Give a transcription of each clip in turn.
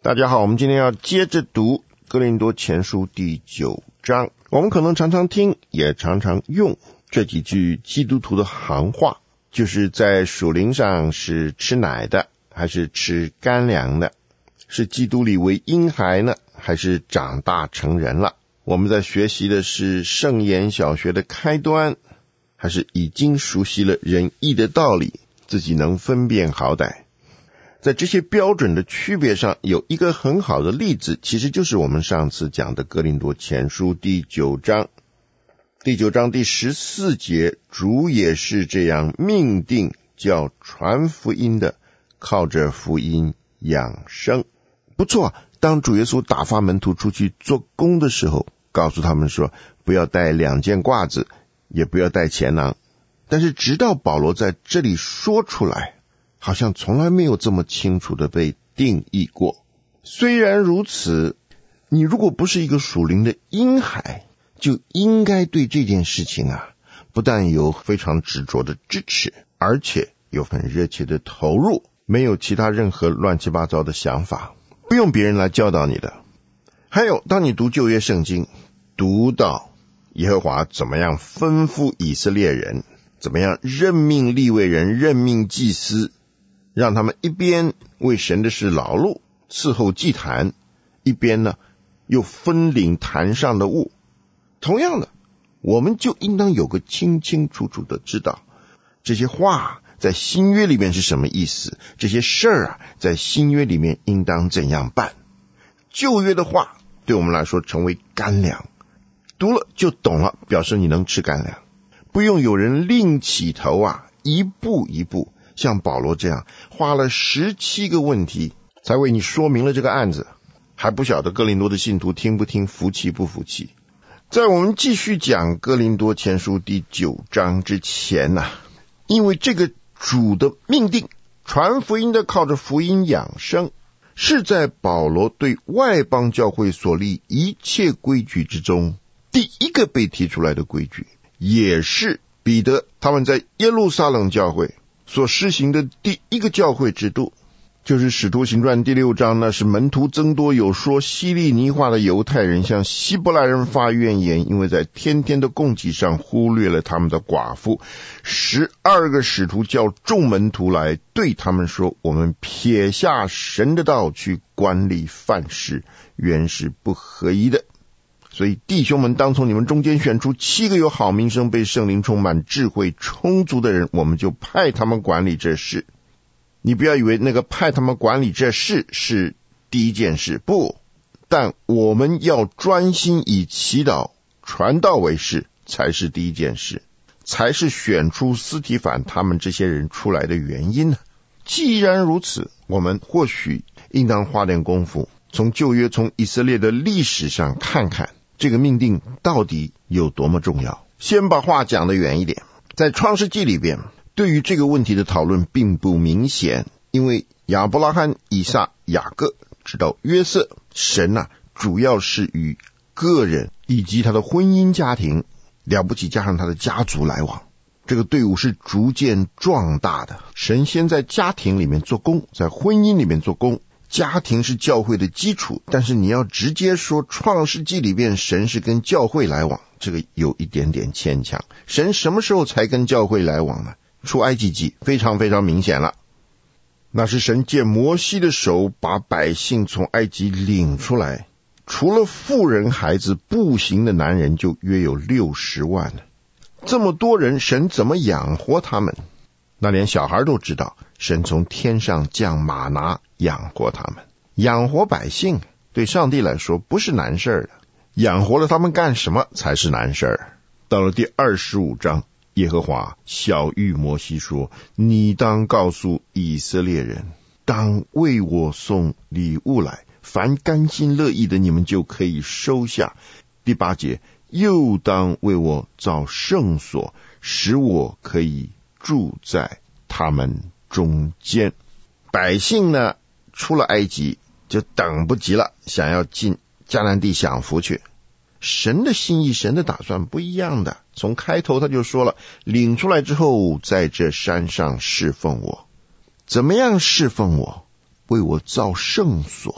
大家好，我们今天要接着读哥林多前书第9章。我们可能常常听，也常常用这几句基督徒的行话，就是在属灵上是吃奶的，还是吃干粮的，是基督里为婴孩呢，还是长大成人了。我们在学习的是圣言小学的开端，还是已经熟悉了仁义的道理，自己能分辨好歹。在这些标准的区别上，有一个很好的例子，其实就是我们上次讲的哥林多前书第9章。第9章第14节，主也是这样命定，叫传福音的靠着福音养生。不错，当主耶稣打发门徒出去做工的时候，告诉他们说，不要带2件褂子，也不要带钱囊。但是直到保罗在这里说出来，好像从来没有这么清楚的被定义过。虽然如此，你如果不是一个属灵的婴孩，就应该对这件事情不但有非常执着的支持，而且有很热切的投入，没有其他任何乱七八糟的想法，不用别人来教导你的。还有，当你读旧约圣经，读到耶和华怎么样吩咐以色列人，怎么样任命利未人，任命祭司，让他们一边为神的事劳碌伺候祭坛，一边呢又分领坛上的物。同样的，我们就应当有个清清楚楚的知道，这些话在新约里面是什么意思，这些事儿在新约里面应当怎样办。旧约的话对我们来说成为干粮，读了就懂了，表示你能吃干粮，不用有人另起头一步一步像保罗这样花了17个问题才为你说明了这个案子，还不晓得哥林多的信徒听不听，服气不服气。在我们继续讲哥林多前书第9章之前因为这个主的命定，传福音的靠着福音养生，是在保罗对外邦教会所立一切规矩之中第一个被提出来的规矩，也是彼得他们在耶路撒冷教会所施行的第一个教会制度。就是使徒行传第6章，那是门徒增多，有说希利尼话的犹太人向希伯来人发怨言，因为在天天的供给上忽略了他们的寡妇。12个使徒叫众门徒来，对他们说，我们撇下神的道去管理饭食，原是不合宜的。所以弟兄们，当从你们中间选出7个有好名声，被圣灵充满，智慧充足的人，我们就派他们管理这事。你不要以为那个派他们管理这事是第一件事，不，但我们要专心以祈祷传道为事才是第一件事，才是选出司提反他们这些人出来的原因。既然如此，我们或许应当花点功夫，从旧约，从以色列的历史上看看这个命定到底有多么重要。先把话讲得远一点，在创世纪里边，对于这个问题的讨论并不明显，因为亚伯拉罕、以撒、雅各直到约瑟，神主要是与个人以及他的婚姻家庭，了不起加上他的家族来往，这个队伍是逐渐壮大的。神先在家庭里面做工，在婚姻里面做工，家庭是教会的基础，但是你要直接说创世纪里面神是跟教会来往，这个有一点点牵强。神什么时候才跟教会来往呢？出埃及记非常非常明显了，那是神借摩西的手把百姓从埃及领出来，除了妇人孩子，步行的男人就约有60万。这么多人，神怎么养活他们？那连小孩都知道，神从天上降玛拿养活他们。养活百姓对上帝来说不是难事的，养活了他们干什么才是难事。到了第25章，耶和华晓谕摩西说，你当告诉以色列人，当为我送礼物来，凡甘心乐意的你们就可以收下。第8节，又当为我造圣所，使我可以住在他们中间。百姓呢，出了埃及就等不及了，想要进迦南地享福去。神的心意，神的打算不一样的。从开头他就说了，领出来之后，在这山上侍奉我。怎么样侍奉我？为我造圣所，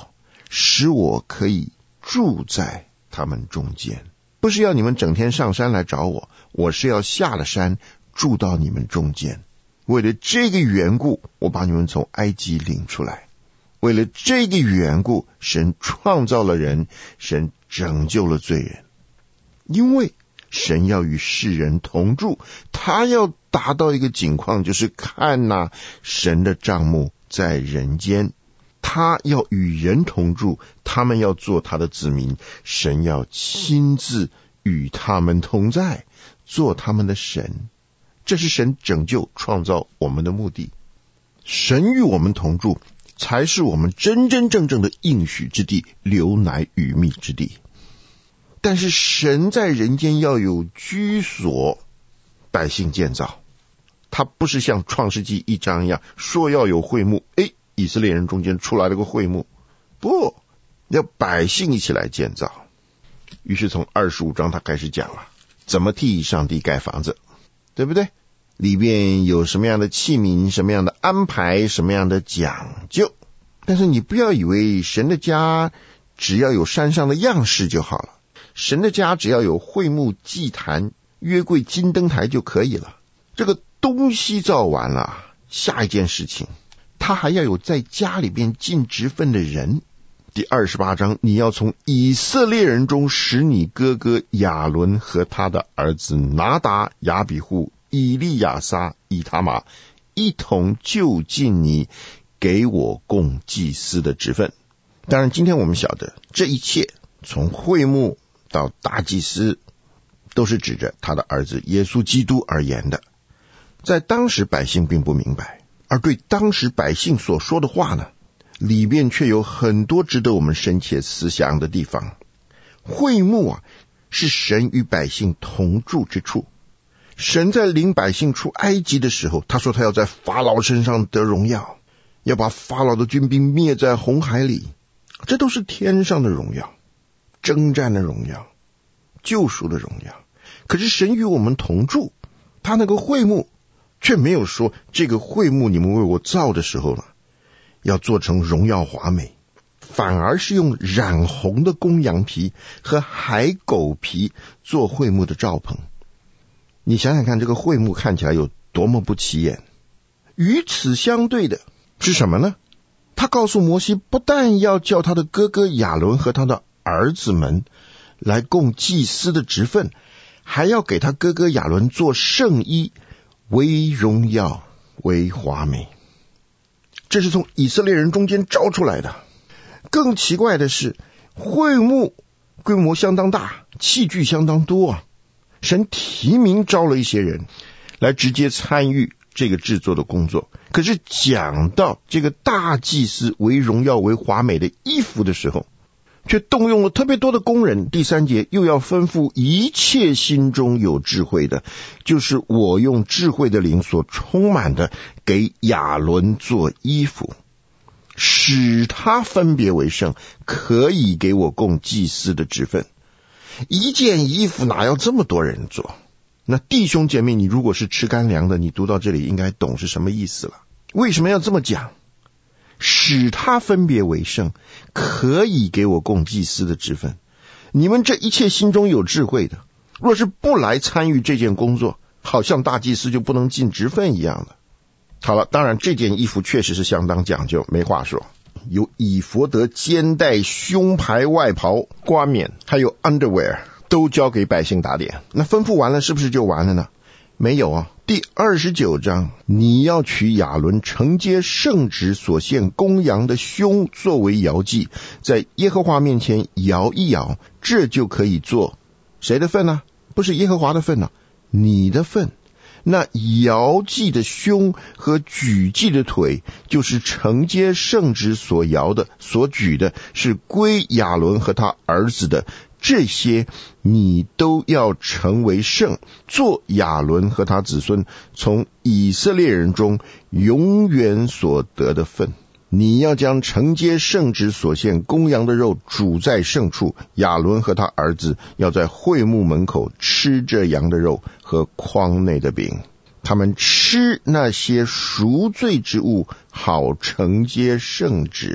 使我可以住在他们中间。不是要你们整天上山来找我，我是要下了山住到你们中间。为了这个缘故，我把你们从埃及领出来。为了这个缘故，神创造了人，神拯救了罪人。因为神要与世人同住，他要达到一个景况，就是看哪，神的帐幕在人间，他要与人同住，他们要做他的子民，神要亲自与他们同在，做他们的神。这是神拯救创造我们的目的。神与我们同住，才是我们真真正正的应许之地，流奶与蜜之地。但是神在人间要有居所，百姓建造。他不是像创世纪1章一样说要有会幕，以色列人中间出来了个会幕，不，要百姓一起来建造。于是从25章他开始讲了怎么替上帝盖房子，对不对？里面有什么样的器皿，什么样的安排，什么样的讲究。但是你不要以为神的家只要有山上的样式就好了，神的家只要有会幕、祭坛、约柜、金灯台就可以了。这个东西造完了，下一件事情他还要有在家里边尽职分的人。第28章，你要从以色列人中使你哥哥亚伦和他的儿子拿达、亚比户、以利亚撒、以他玛一同就近你，给我供祭司的职分。当然今天我们晓得这一切从会幕到大祭司都是指着他的儿子耶稣基督而言的。在当时百姓并不明白，而对当时百姓所说的话呢，里面却有很多值得我们深切思想的地方。会幕是神与百姓同住之处。神在领百姓出埃及的时候，他说他要在法老身上得荣耀，要把法老的军兵灭在红海里。这都是天上的荣耀，征战的荣耀，救赎的荣耀。可是神与我们同住，他那个会幕却没有说这个会幕你们为我造的时候呢，要做成荣耀华美，反而是用染红的公羊皮和海狗皮做会幕的罩棚。你想想看，这个会幕看起来有多么不起眼。与此相对的是什么呢？他告诉摩西，不但要叫他的哥哥亚伦和他的儿子们来供祭司的职分，还要给他哥哥亚伦做圣衣，为荣耀，为华美。这是从以色列人中间招出来的。更奇怪的是，会幕规模相当大，器具相当多神提名招了一些人来直接参与这个制作的工作。可是讲到这个大祭司为荣耀为华美的衣服的时候，却动用了特别多的工人。第3节又要吩咐一切心中有智慧的，就是我用智慧的灵所充满的，给亚伦做衣服，使他分别为圣，可以给我供祭司的职分。一件衣服哪要这么多人做？那弟兄姐妹，你如果是吃干粮的，你读到这里应该懂是什么意思了。为什么要这么讲？使他分别为圣，可以给我供祭司的职分。你们这一切心中有智慧的，若是不来参与这件工作，好像大祭司就不能尽职分一样的。好了，当然这件衣服确实是相当讲究，没话说。有以弗得、肩带、胸牌、外袍、冠冕，还有 underwear， 都交给百姓打点。那吩咐完了是不是就完了呢？没有第29章，你要取亚伦承接圣职所献公羊的胸作为摇祭，在耶和华面前摇一摇，这就可以做谁的份呢？不是耶和华的份呢，你的份。那摇祭的胸和举祭的腿，就是承接圣职所摇的所举的，是归亚伦和他儿子的，这些你都要成为圣，做亚伦和他子孙从以色列人中永远所得的份。你要将承接圣职所献公羊的肉煮在圣处，亚伦和他儿子要在会幕门口吃这羊的肉和筐内的饼，他们吃那些赎罪之物，好承接圣职。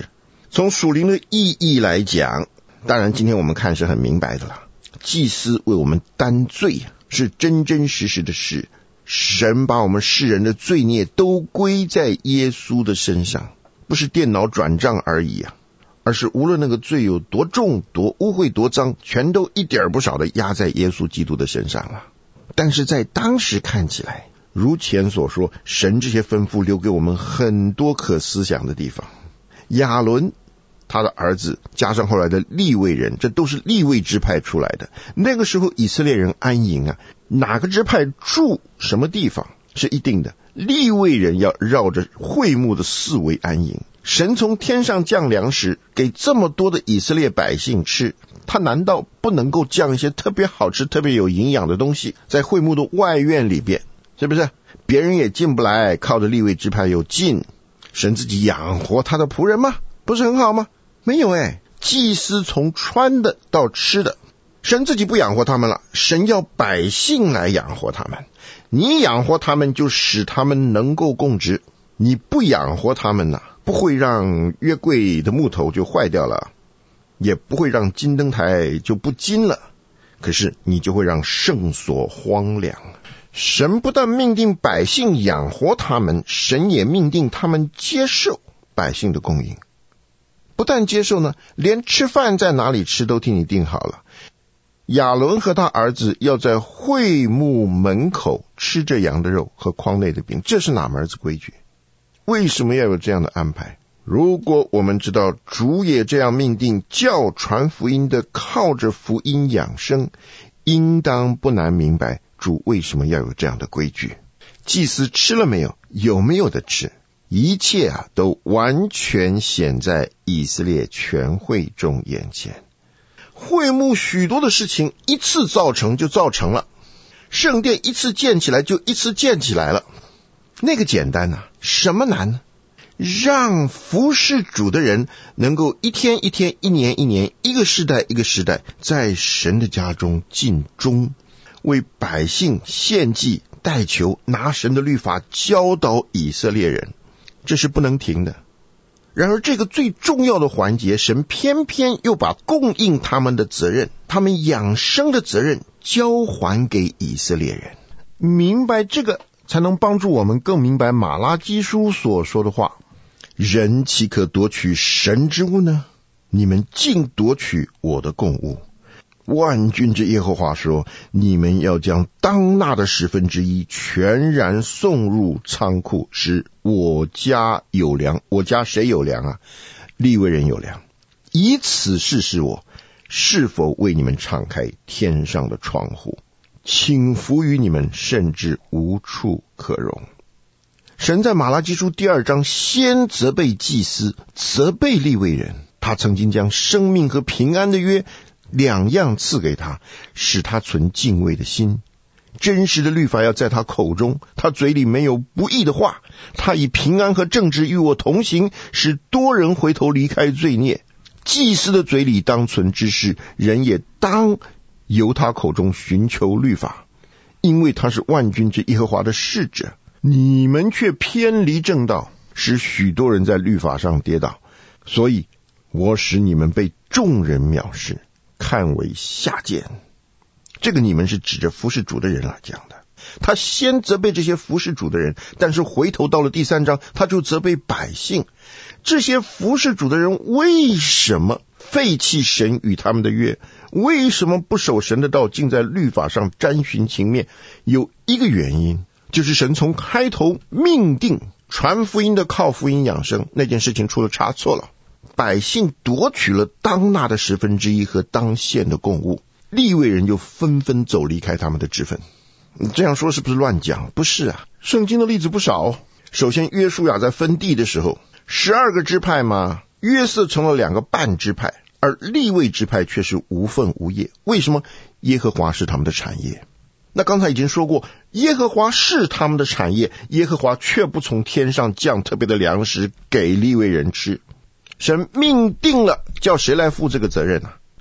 从属灵的意义来讲，当然今天我们看是很明白的了，祭司为我们担罪是真真实实的事，神把我们世人的罪孽都归在耶稣的身上，不是电脑转账而已啊，而是无论那个罪有多重多污秽多脏，全都一点不少的压在耶稣基督的身上了。但是在当时看起来，如前所说，神这些吩咐留给我们很多可思想的地方。亚伦他的儿子加上后来的利未人，这都是利未支派出来的。那个时候以色列人安营啊，哪个支派住什么地方是一定的，利未人要绕着会幕的四围安营。神从天上降粮食给这么多的以色列百姓吃，他难道不能够降一些特别好吃特别有营养的东西在会幕的外院里边？是不是？别人也进不来，靠着利未支派有进，神自己养活他的仆人吗？不是很好吗？没有祭司从穿的到吃的，神自己不养活他们了，神要百姓来养活他们。你养活他们就使他们能够供职，你不养活他们不会让约柜的木头就坏掉了，也不会让金灯台就不金了，可是你就会让圣所荒凉。神不但命定百姓养活他们，神也命定他们接受百姓的供应。不但接受呢，连吃饭在哪里吃都替你定好了。亚伦和他儿子要在会幕门口吃这羊的肉和筐内的饼，这是哪门子规矩？为什么要有这样的安排？如果我们知道主也这样命定，叫传福音的靠着福音养生，应当不难明白主为什么要有这样的规矩。祭司吃了没有？有没有的吃？一切都完全显在以色列全会众眼前。会幕许多的事情一次造成就造成了，圣殿一次建起来就一次建起来了，那个简单什么难呢？让服侍主的人能够一天一天，一年一年，一个世代一个世代，在神的家中尽忠，为百姓献祭代求，拿神的律法教导以色列人，这是不能停的。然而这个最重要的环节，神偏偏又把供应他们的责任，他们养生的责任交还给以色列人。明白这个，才能帮助我们更明白马拉基书所说的话，人岂可夺取神之物呢？你们竟夺取我的供物。万军之耶和华说，你们要将当纳的1/10全然送入仓库，使我家有粮。我家谁有粮利未人有粮，以此试试我是否为你们敞开天上的窗户，倾福于你们，甚至无处可容。神在马拉基书2章先责备祭司，责备利未人，他曾经将生命和平安的约两样赐给他，使他存敬畏的心。真实的律法要在他口中，他嘴里没有不义的话，他以平安和正直与我同行，使多人回头离开罪孽。祭司的嘴里当存知识，人也当由他口中寻求律法，因为他是万军之耶和华的使者。你们却偏离正道，使许多人在律法上跌倒，所以我使你们被众人藐视，看为下贱。这个你们是指着服侍主的人来讲的。他先责备这些服侍主的人，但是回头到了第3章，他就责备百姓。这些服侍主的人为什么废弃神与他们的约？为什么不守神的道，竟在律法上沾寻情面？有一个原因，就是神从开头命定传福音的靠福音养生，那件事情出了差错了。百姓夺取了当纳的1/10和当献的供物，利未人就纷纷走离开他们的职分。这样说是不是乱讲？不是圣经的例子不少。首先约书亚在分地的时候，12个支派嘛，约瑟成了2个半支派，而利未支派却是无分无业。为什么？耶和华是他们的产业。那刚才已经说过，耶和华是他们的产业，耶和华却不从天上降特别的粮食给利未人吃。神命定了，叫谁来负这个责任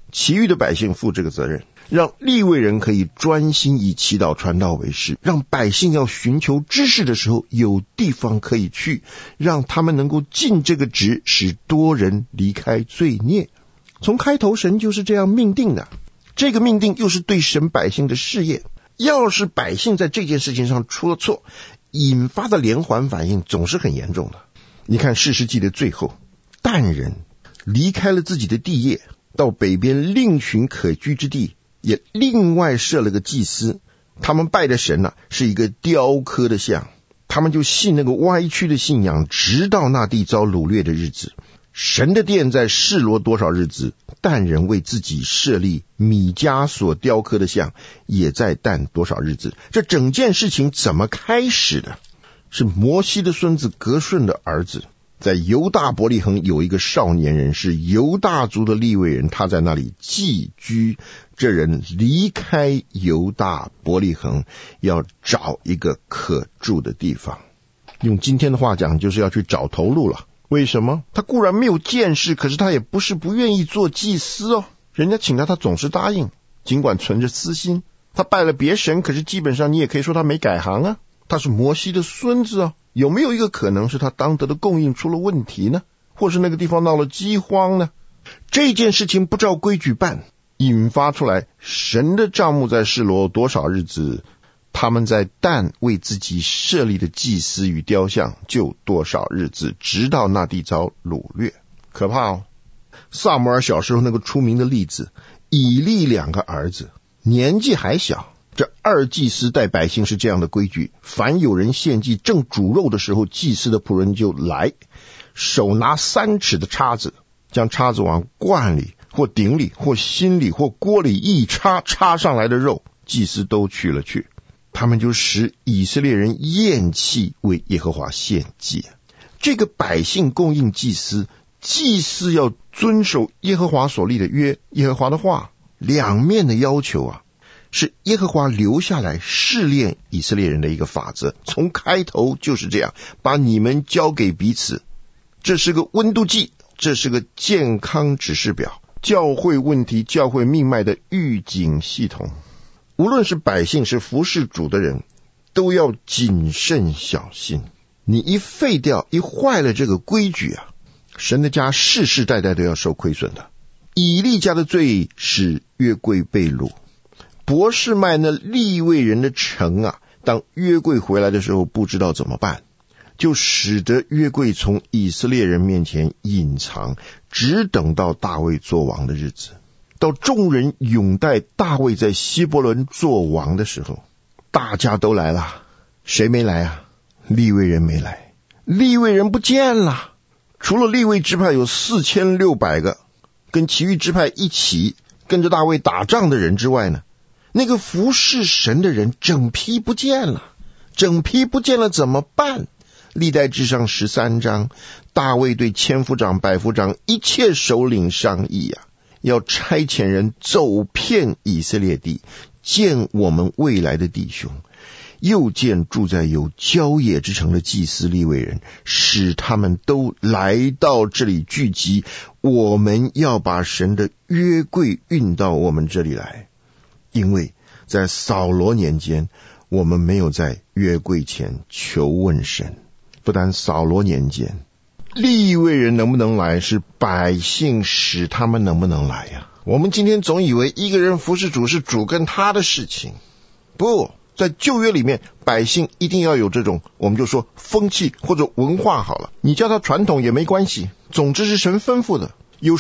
其余的百姓负这个责任，让利未人可以专心以祈祷传道为事，让百姓要寻求知识的时候有地方可以去，让他们能够尽这个职，使多人离开罪孽。从开头神就是这样命定的，这个命定又是对神百姓的试验。要是百姓在这件事情上出了错，引发的连环反应总是很严重的。你看士师记的最后，但人离开了自己的地业，到北边另寻可居之地，也另外设了个祭司。他们拜的神是一个雕刻的像，他们就信那个歪曲的信仰，直到那地遭掳掠的日子。神的殿在示罗多少日子，但人为自己设立米迦所雕刻的像，也在但多少日子。这整件事情怎么开始的？是摩西的孙子革顺的儿子，在犹大伯利恒有一个少年人，是犹大族的利未人，他在那里寄居。这人离开犹大伯利恒，要找一个可住的地方。用今天的话讲，就是要去找头路了。为什么？他固然没有见识，可是他也不是不愿意做祭司哦。人家请他总是答应，尽管存着私心。他拜了别神，可是基本上你也可以说他没改行啊。他是摩西的孙子啊，有没有一个可能是他当得的供应出了问题呢？或是那个地方闹了饥荒呢？这件事情不照规矩办，引发出来神的帐幕在示罗多少日子，他们在但为自己设立的祭司与雕像就多少日子，直到那地遭掳掠。可怕哦！撒母耳小时候那个出名的例子，以利2个儿子年纪还小，这二祭司带百姓是这样的规矩，凡有人献祭正煮肉的时候，祭司的仆人就来，手拿3尺的叉子，将叉子往罐里或鼎里或心里或锅里一插，插上来的肉祭司都取了去。他们就使以色列人厌弃为耶和华献祭。这个百姓供应祭司，祭司要遵守耶和华所立的约，耶和华的话，两面的要求啊，是耶和华留下来试炼以色列人的一个法则。从开头就是这样，把你们交给彼此。这是个温度计，这是个健康指示表，教会问题、教会命脉的预警系统。无论是百姓是服侍主的人，都要谨慎小心。你一废掉一坏了这个规矩啊，神的家世世代代都要受亏损的。以利家的罪使约柜被掳，伯示麦那利未人的城啊，当约柜回来的时候不知道怎么办，就使得约柜从以色列人面前隐藏，只等到大卫做王的日子。到众人拥戴大卫在希伯伦做王的时候，大家都来了，谁没来啊？利未人没来，利未人不见了。除了利未支派有4600个跟其余支派一起跟着大卫打仗的人之外呢，那个服侍神的人整批不见了。整批不见了怎么办？历代志上13章，大卫对千夫长、百夫长一切首领商议啊，要差遣人走遍以色列地，见我们未来的弟兄，又见住在有郊野之城的祭司利未人，使他们都来到这里聚集，我们要把神的约柜运到我们这里来。因为在扫罗年间，我们没有在约柜前求问神。不但扫罗年间，利未人能不能来，是百姓使他们能不能来呀？我们今天总以为一个人服侍主是主跟他的事情，不，在旧约里面，百姓一定要有这种，我们就说风气或者文化好了，你叫他传统也没关系，总之是神吩咐的。有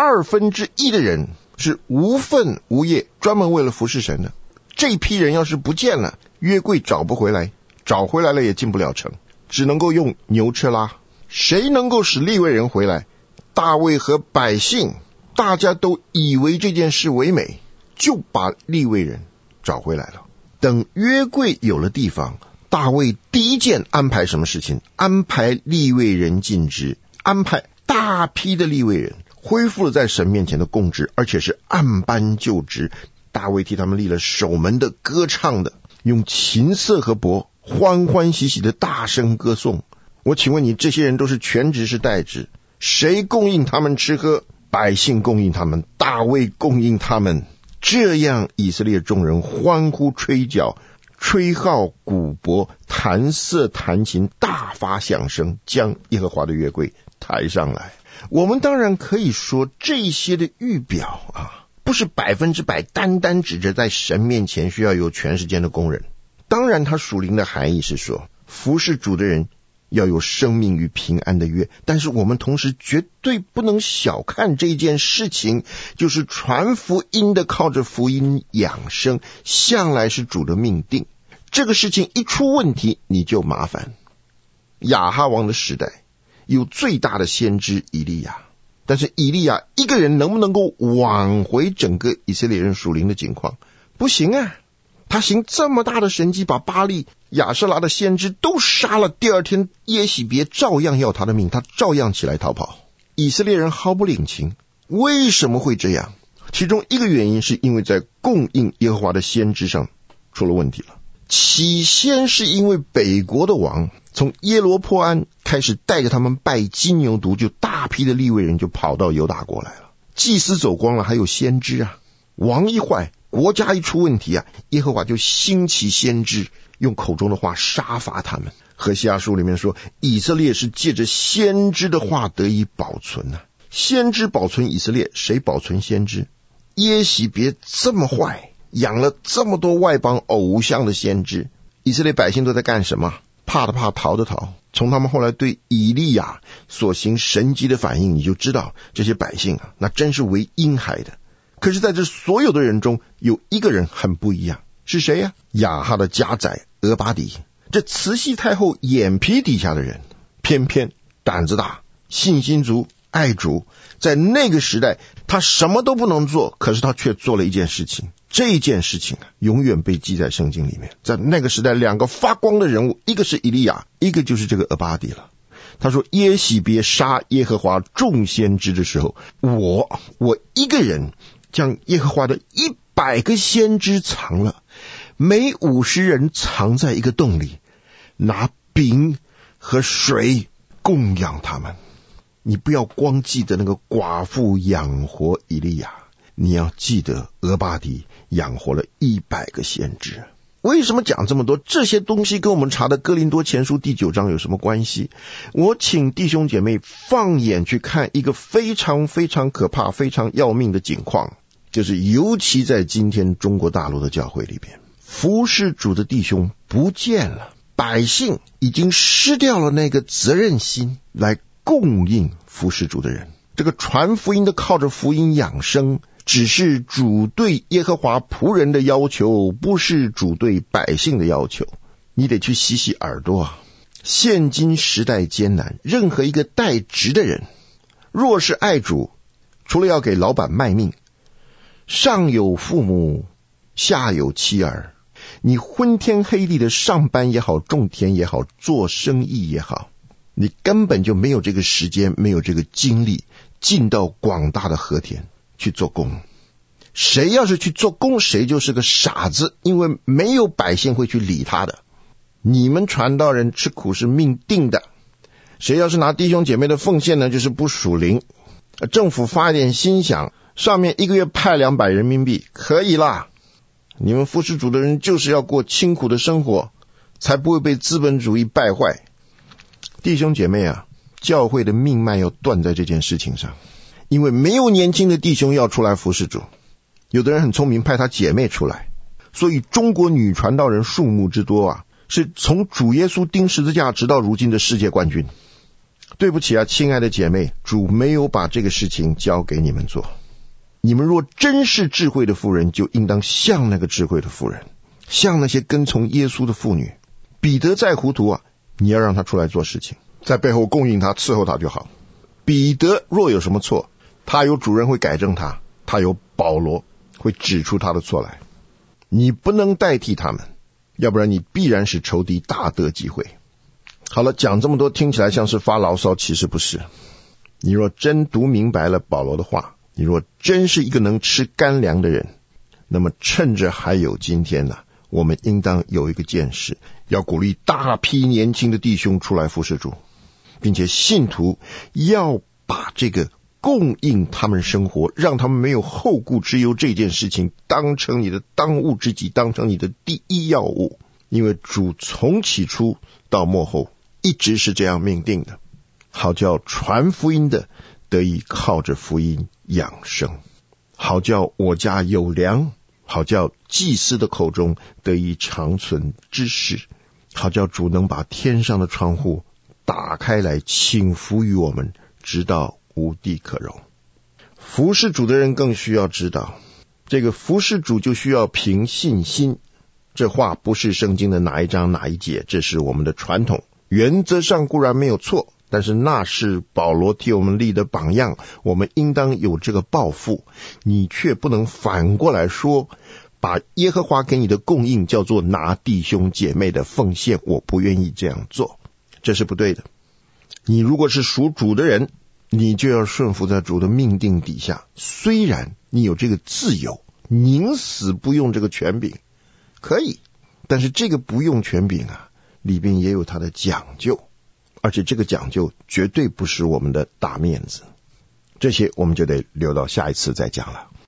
1/12的人是无分无业，专门为了服侍神的。这批人要是不见了，约柜找不回来，找回来了也进不了城，只能够用牛车拉。谁能够使利未人回来？大卫和百姓大家都以为这件事为美，就把利未人找回来了。等约柜有了地方，大卫第一件安排什么事情？安排利未人尽职，安排大批的利未人恢复了在神面前的供职，而且是按班就职。大卫替他们立了守门的、歌唱的，用琴瑟和钹欢欢喜喜的大声歌颂。我请问你，这些人都是全职是代职？谁供应他们吃喝？ 百姓供应他们，大卫供应他们。这样以色列众人欢呼吹角，吹号鼓钹，弹瑟弹琴，大发响声，将耶和华的约柜抬上来。我们当然可以说，这些的预表不是100%单单指着在神面前需要有全时间的工人。当然它属灵的含义是说，服侍主的人要有生命与平安的约，但是我们同时绝对不能小看这件事情，就是传福音的靠着福音养生，向来是主的命定。这个事情一出问题，你就麻烦。亚哈王的时代有最大的先知以利亚，但是以利亚一个人能不能够挽回整个以色列人属灵的境况？不行啊！他行这么大的神迹，把巴力、亚舍拉的先知都杀了，第二天耶洗别照样要他的命，他照样起来逃跑。以色列人毫不领情。为什么会这样？其中一个原因是因为在供应耶和华的先知上出了问题了。起先是因为北国的王从耶罗波安开始带着他们拜金牛犊，就大批的利未人就跑到犹大国来了。祭司走光了，还有先知啊。王一坏，国家一出问题耶和华就兴起先知，用口中的话杀伐他们。何西阿书里面说，以色列是借着先知的话得以保存先知保存以色列，谁保存先知？耶洗别这么坏，养了这么多外邦偶像的先知，以色列百姓都在干什么？怕的怕，逃的逃。从他们后来对以利亚所行神迹的反应，你就知道这些百姓那真是为婴孩的。可是在这所有的人中，有一个人很不一样，是谁呀？亚哈的家宰俄巴底，这慈禧太后眼皮底下的人，偏偏胆子大，信心足，爱主。在那个时代他什么都不能做，可是他却做了一件事情，这件事情永远被记在圣经里面。在那个时代两个发光的人物，一个是以利亚，一个就是这个俄巴底了。他说耶洗别杀耶和华众先知的时候，我一个人将耶和华的100个先知藏了，每50人藏在一个洞里，拿饼和水供养他们。你不要光记得那个寡妇养活以利亚，你要记得俄巴底养活了100个先知。为什么讲这么多？这些东西跟我们查的哥林多前书第9章有什么关系？我请弟兄姐妹放眼去看一个非常非常可怕、非常要命的景况，就是尤其在今天中国大陆的教会里边，服侍主的弟兄不见了，百姓已经失掉了那个责任心来供应服侍主的人。这个传福音的靠着福音养生，只是主对耶和华仆人的要求，不是主对百姓的要求。你得去洗洗耳朵现今时代艰难，任何一个带职的人，若是爱主，除了要给老板卖命，上有父母，下有妻儿，你昏天黑地的上班也好，种田也好，做生意也好，你根本就没有这个时间，没有这个精力进到广大的和田去做工。谁要是去做工，谁就是个傻子，因为没有百姓会去理他的。你们传道人吃苦是命定的，谁要是拿弟兄姐妹的奉献呢，就是不属灵。政府发一点心饷，上面一个月派200人民币，可以啦。你们服侍主的人就是要过清苦的生活，才不会被资本主义败坏。弟兄姐妹教会的命脉要断在这件事情上，因为没有年轻的弟兄要出来服侍主。有的人很聪明，派他姐妹出来，所以中国女传道人数目之多是从主耶稣钉十字架直到如今的世界冠军。对不起亲爱的姐妹，主没有把这个事情交给你们做。你们若真是智慧的妇人，就应当像那个智慧的妇人，像那些跟从耶稣的妇女。彼得再糊涂你要让他出来做事情，在背后供应他，伺候他就好。彼得若有什么错，他有主人会改正他，他有保罗会指出他的错来。你不能代替他们，要不然你必然使仇敌大得机会。好了，讲这么多听起来像是发牢骚，其实不是。你若真读明白了保罗的话，你若真是一个能吃干粮的人，那么趁着还有今天我们应当有一个见识，要鼓励大批年轻的弟兄出来服侍主，并且信徒要把这个供应他们生活，让他们没有后顾之忧，这件事情当成你的当务之急，当成你的第一要务。因为主从起初到末后一直是这样命定的，好叫传福音的得以靠着福音养生，好叫我家有粮，好叫祭司的口中得以长存知识，好叫主能把天上的窗户打开来，倾福于我们，直到无地可容。服侍主的人更需要知道，这个服侍主就需要凭信心。这话不是圣经的哪一章哪一节，这是我们的传统，原则上固然没有错，但是那是保罗替我们立的榜样，我们应当有这个抱负。你却不能反过来说，把耶和华给你的供应叫做拿弟兄姐妹的奉献，我不愿意这样做，这是不对的。你如果是属主的人，你就要顺服在主的命定底下，虽然你有这个自由，宁死不用这个权柄，可以，但是这个不用权柄啊，里边也有它的讲究，而且这个讲究绝对不是我们的大面子，这些我们就得留到下一次再讲了。